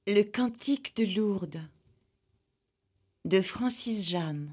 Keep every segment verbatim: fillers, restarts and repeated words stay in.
Le cantique de Lourdes de Francis Jam.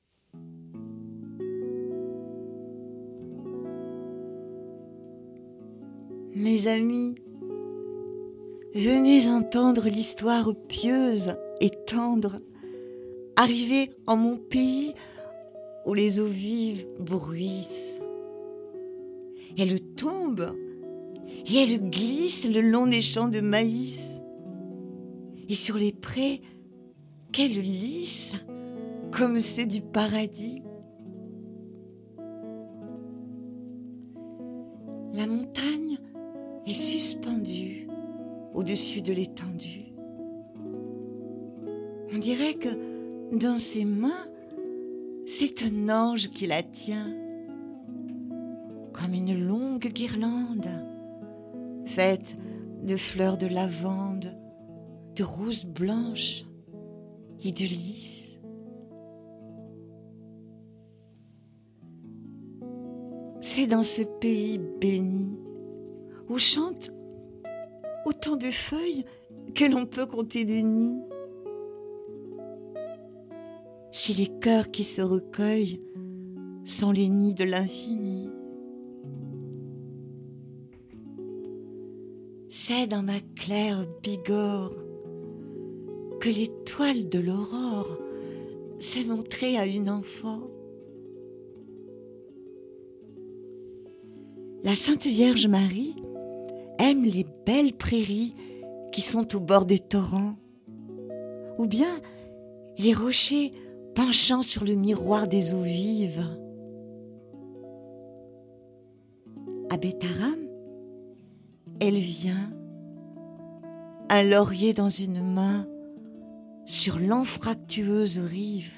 Mes amis, venez entendre l'histoire pieuse et tendre, arrivée en mon pays où les eaux vives bruissent. Elle tombe et elle glisse le long des champs de maïs. Et sur les prés, qu'elle lisse comme ceux du paradis. La montagne est suspendue au-dessus de l'étendue. On dirait que dans ses mains, c'est un ange qui la tient, comme une longue guirlande faite de fleurs de lavande, de roses blanches et de lys. C'est dans ce pays béni où chantent autant de feuilles que l'on peut compter de nids. Chez les cœurs qui se recueillent sont les nids de l'infini. C'est dans ma claire Bigorre que l'étoile de l'aurore s'est montrée à une enfant. La Sainte Vierge Marie aime les belles prairies qui sont au bord des torrents, ou bien les rochers penchant sur le miroir des eaux vives. À Bétharam, elle vient, un laurier dans une main, sur l'anfractueuse rive.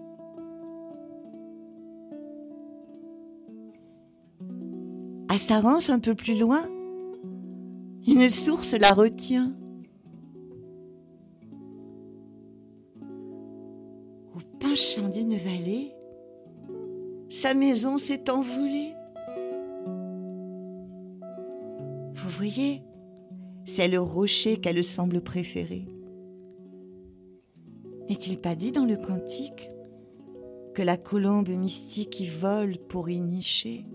À Sarance, un peu plus loin, une source la retient. Au penchant d'une vallée, sa maison s'est envolée. Vous voyez, c'est le rocher qu'elle semble préférer. N'est-il pas dit dans le cantique que la colombe mystique y vole pour y nicher?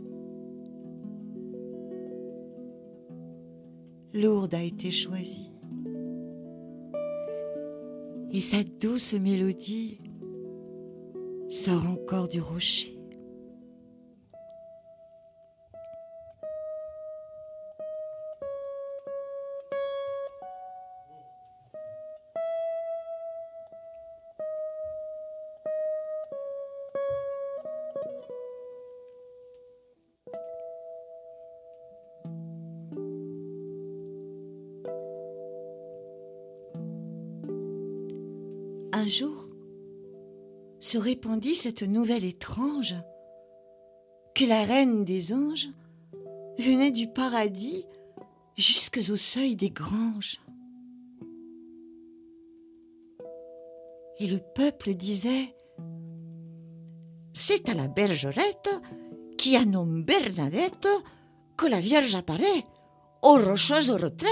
Lourdes a été choisie. Et sa douce mélodie sort encore du rocher. Un jour, se répandit cette nouvelle étrange que la reine des anges venait du paradis jusqu'au seuil des granges. Et le peuple disait « C'est à la bergerette qui a nommé Bernadette que la Vierge apparaît aux rocheuses retraites. »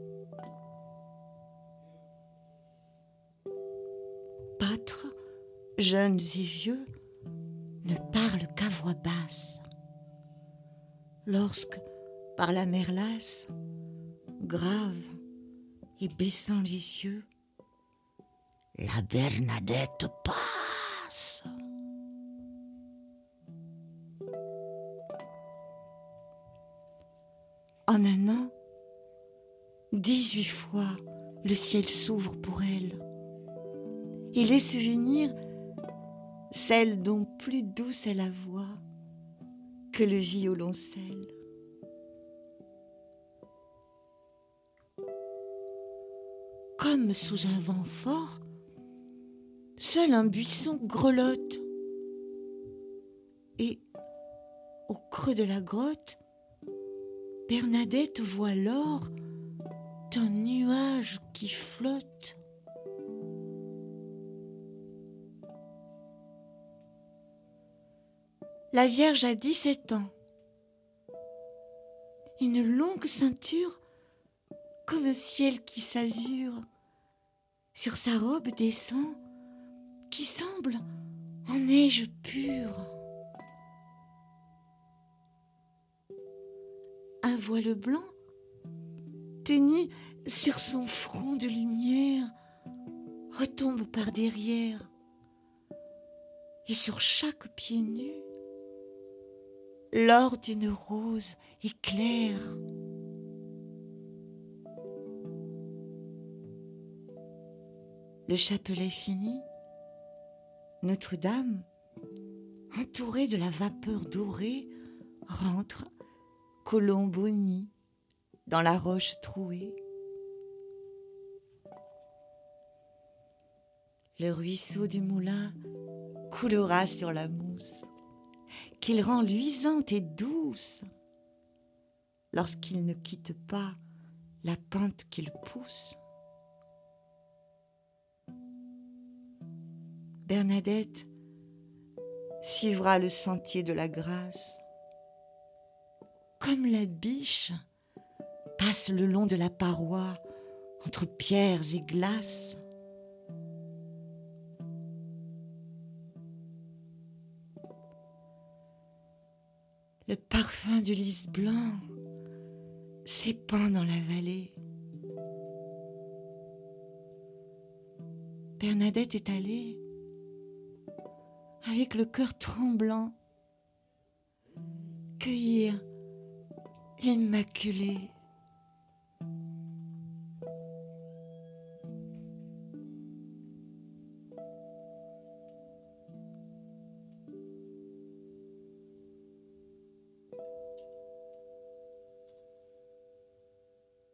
Pâtres, jeunes et vieux, ne parlent qu'à voix basse. Lorsque, par la mer lasse, grave et baissant les yeux, la Bernadette passe. En un an, dix-huit fois, le ciel s'ouvre pour elle. Et laisse venir celle dont plus douce est la voix que le violoncelle. Comme sous un vent fort, seul un buisson grelotte. Et au creux de la grotte, Bernadette voit l'or d'un nuage qui flotte. La Vierge a dix-sept ans. Une longue ceinture comme un ciel qui s'azure sur sa robe descend, qui semble en neige pure. Un voile blanc, tenu sur son front de lumière, retombe par derrière, et sur chaque pied nu, l'or d'une rose éclaire. Le chapelet fini, Notre-Dame, entourée de la vapeur dorée, rentre Colombonie dans la roche trouée. Le ruisseau du moulin coulera sur la mousse, qu'il rend luisante et douce lorsqu'il ne quitte pas la pente qu'il pousse. Bernadette suivra le sentier de la grâce, comme la biche passe le long de la paroi entre pierres et glaces. Le parfum du lys blanc s'épand dans la vallée. Bernadette est allée, avec le cœur tremblant, cueillir l'Immaculée.